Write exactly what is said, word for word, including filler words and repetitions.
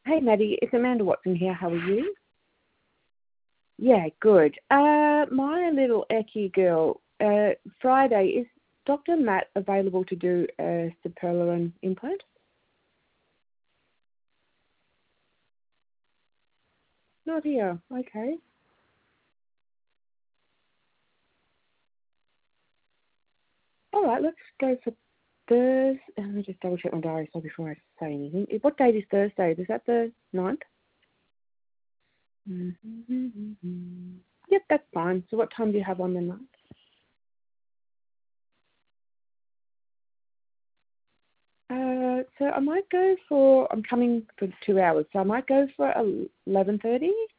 Hey, Maddie, it's Amanda Watson here. How are you? Yeah, good. Uh, my little Eki girl, uh, Friday, is Doctor Matt available to do a Serpulin implant? Not here. Okay. All right, let's go for Thursday. Let me just double check my diary so before I say anything. What date is Thursday? Is that the ninth? Mm-hmm. Yep, that's fine. So what time do you have on the ninth? Uh, so I might go for, I'm coming for two hours, so I might go for eleven thirty.